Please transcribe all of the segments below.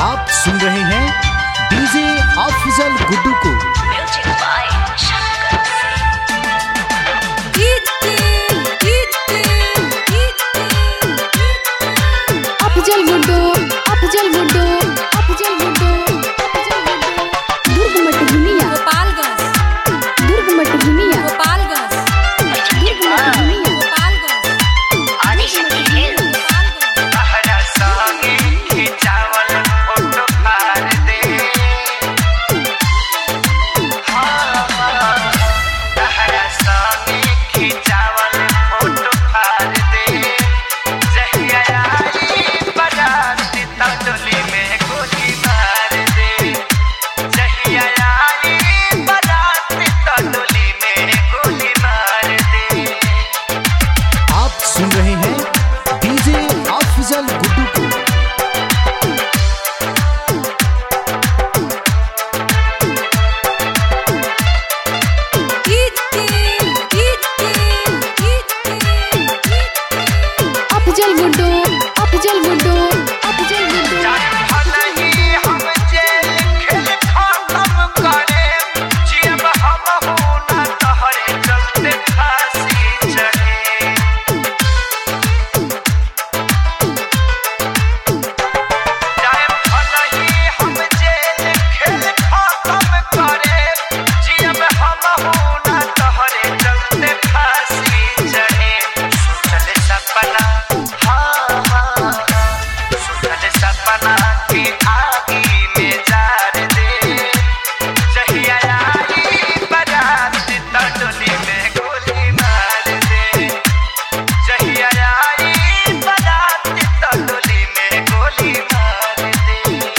आप सुन रहे हैं डीजे अफजल गुड्डू को। अफजल गुड्डू, अफजल गुड्डू, अफजल गुड्डू, दुर्ग मटघुनिया, गोपालगंज, दुर्ग मटघुनिया, गोपालगंज, दुर्ग मटघुनिया, गोपालगंज, आदिशक्ति हिल, तहरा संगे खिंचावल फोटो फाड़ दे। तहरा संगे खिंचावल फोटो फाड़ दे। जहिया आई बराती तडोली में गोली मार दे। जहिया आई बराती तडोली में गोली मार दे। आप सुन रहे हैं डीजे अफजल गुड्डू को। अफजल गुड्डू, अफजल गुड्डू, अफजल गुड्डू, भलही हम जेल खेल खत्म करे। जियब हमहू ना तहरे चलते फांसी चढ़े। भलही हम जेल खेल खत्म करे। जियब हमहू ना तहरे चलते फांसी चढ़े। सोचल सपना सुनल सपना की आगी में जार दे। जहिया आई बराती तडोली में गोली मार दे। जहिया आई बराती तडोली में गोली मार दे।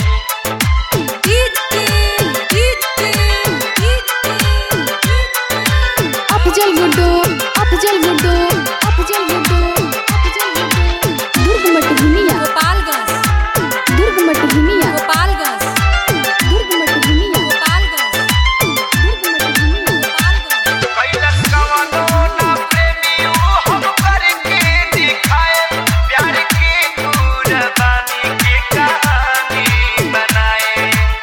अफजल गुड्डू, अफजल गुड्डू, अफजल गुड्डू, अफजल गुड्डू, दुर्ग मटघुनिया, गोपालगंज, दुर्ग मटघुनिया, गोपालगंज, दुर्ग मटघुनिया, गोपालगंज, दुर्ग मटघुनिया, गोपालगंज। कैलस कवनो ना प्रेमियो हम करके दिखाए। प्यार की कुर्बानी की कहानी बनाए।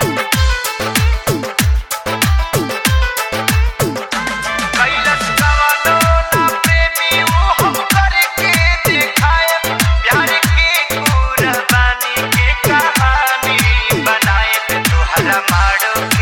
कैलस कवनो ना प्रेमियो हम करके दिखाए। प्यार की कुर्बानी की कहानी बनाए। तोहरा मारो के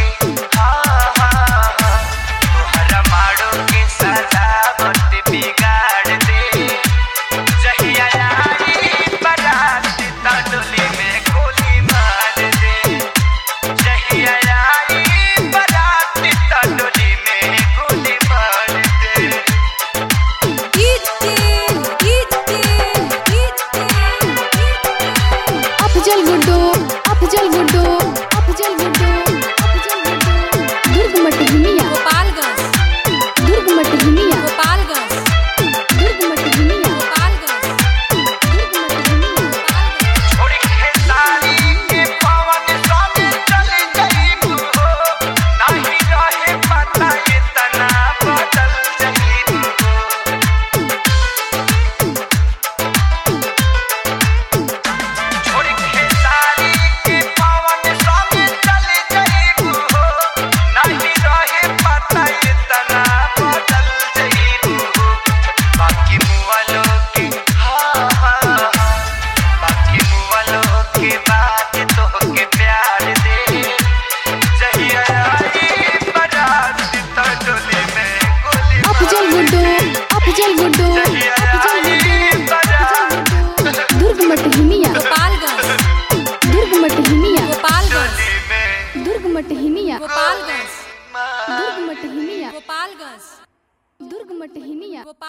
तोहरा मारो के सजावट बिगाड़ दे। जहिया आई बराती तडोली में गोली मार दे। जहिया आई बराती तडोली में गोली मार दे। अफजल गुड्डू, अफजल गुड्डू, अफजल गुड्डू, अफजल गुड्डू, दुर्ग मटघुनिया, गोपालगंज, दुर्ग मटघुनिया, गोपालगंज, दुर्ग मटघुनिया, गोपालगंज, दुर्ग मटघुनिया, गोपालगंज। छोड़ी खेसारी के पवन स्वामी चल जाइबू हो। नाही रहे पता इतना बदल जाइबू हो। छोड़ी खेसारी के पवन स्वामी चल जाइबू हो। नाही रहे पता इतना बदल जाइबू हो। बाकी मुआलो के बाकी मुआलो के बात तोहके प्यार दे। जहिया आई बराती तडोली में गोली अफजल गुड्डू, अफजल गुड्डू, जहिया अफजल आई गुड्डू, बराती दुर्ग मटघुनिया, गोपालगंज, दुर्ग मटघुनिया, गोपालगंज, में दुर्ग मटघुनिया, गोपालगंज, मार दुर्ग मटघुनिया, गोपालगंज, दुर्ग मटघुनिया।